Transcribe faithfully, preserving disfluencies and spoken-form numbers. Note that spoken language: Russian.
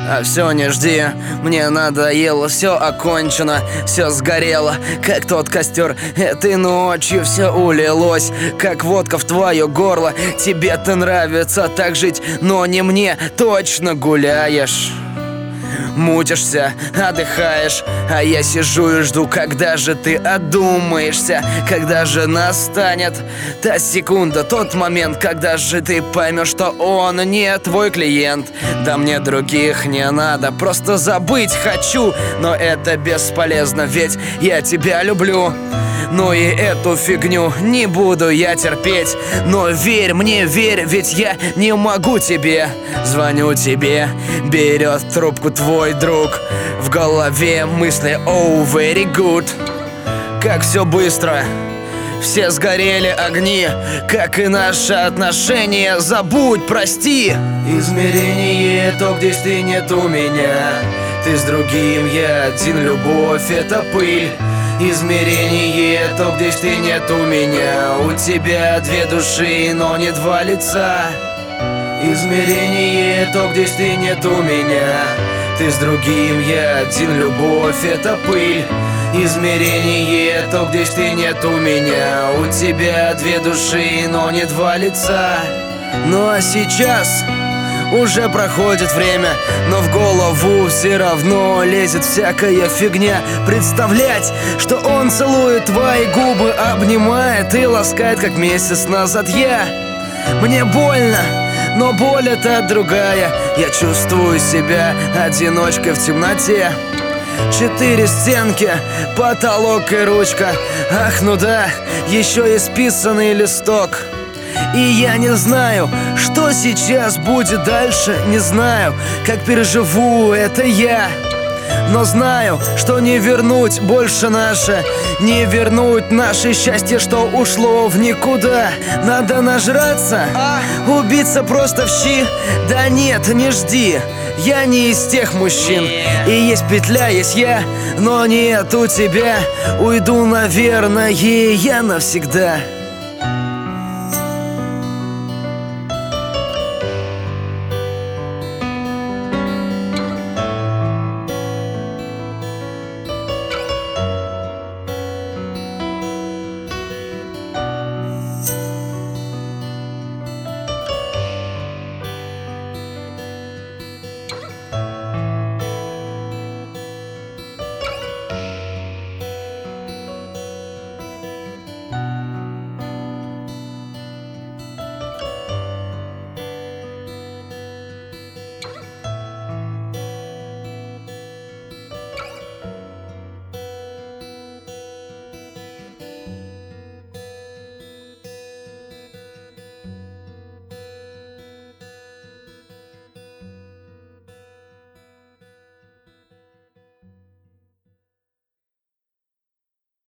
А все не жди, мне надоело, все окончено, все сгорело, как тот костер. Этой ночью все улилось, как водка в твое горло. Тебе-то нравится так жить, но не мне. Точно гуляешь, мутишься, отдыхаешь, а я сижу и жду, когда же ты одумаешься, когда же настанет та секунда, тот момент, когда же ты поймешь, что он не твой клиент. Да мне других не надо, просто забыть хочу, но это бесполезно, ведь я тебя люблю. Ну и эту фигню не буду я терпеть. Но верь мне, верь, ведь я не могу тебе. Звоню тебе, берет трубку твой друг. В голове мысли oh very good. Как все быстро, все сгорели огни, как и наши отношения. Забудь, прости. Измерение то, где ты нет у меня. Ты с другим, я один, любовь это пыль. Измерение то, где ты нет у меня. У тебя две души, но не два лица. Измерение то, где ты нет у меня. Ты с другим, я один, любовь это пыль. Измерение то, где ты нет у меня. У тебя две души, но не два лица. Ну а сейчас уже проходит время, но в голову все равно лезет всякая фигня. Представлять, что он целует твои губы, обнимает и ласкает, как месяц назад я. Мне больно, но боль это другая. Я чувствую себя одиночкой в темноте. Четыре стенки, потолок и ручка. Ах, ну да, еще и списанный листок. И я не знаю, что сейчас будет дальше. Не знаю, как переживу это я. Но знаю, что не вернуть больше наше. Не вернуть наше счастье, что ушло в никуда. Надо нажраться, убиться просто в щи. Да нет, не жди, я не из тех мужчин. И есть петля, есть я, но нет у тебя. Уйду, наверное, я навсегда.